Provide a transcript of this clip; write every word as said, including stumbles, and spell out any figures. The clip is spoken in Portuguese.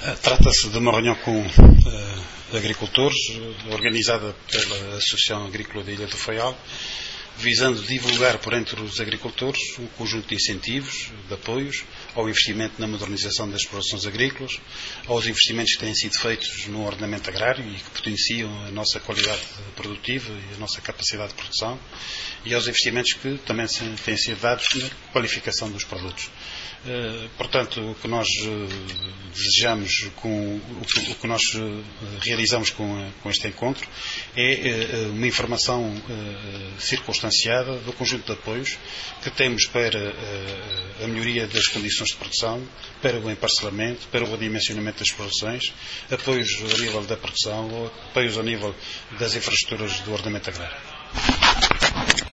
Trata-se de uma reunião com uh, agricultores, organizada pela Associação Agrícola da Ilha do Faial, visando divulgar por entre os agricultores um conjunto de incentivos, de apoios, ao investimento na modernização das explorações agrícolas, aos investimentos que têm sido feitos no ordenamento agrário e que potenciam a nossa qualidade produtiva e a nossa capacidade de produção, e aos investimentos que também têm sido dados na qualificação dos produtos. Uh, portanto, o que nós uh, desejamos, com, o, que, o que nós uh, realizamos com, uh, com este encontro é uh, uma informação uh, circunstanciada do conjunto de apoios que temos para uh, a melhoria das condições de produção, para o emparcelamento, para o redimensionamento das explorações, apoios a nível da produção, apoios a nível das infraestruturas do ordenamento agrário.